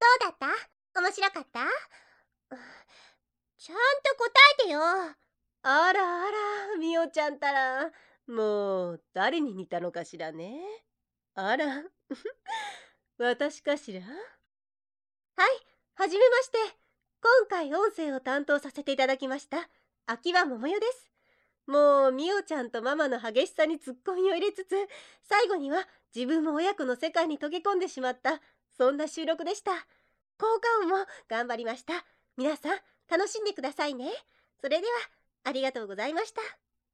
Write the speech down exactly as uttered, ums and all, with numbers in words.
うだった？面白かった？ちゃんと答えてよ。 あらあら、みおちゃんたら。もう、誰に似たのかしらね。あら、私かしら。はい、はじめまして。今回音声を担当させていただきました、秋葉桃代です。もう、みおちゃんとママの激しさにツッコミを入れつつ、最後には自分も親子の世界に溶け込んでしまった、そんな収録でした。効果音も頑張りました。皆さん、楽しんでくださいね。それでは、ありがとうございました。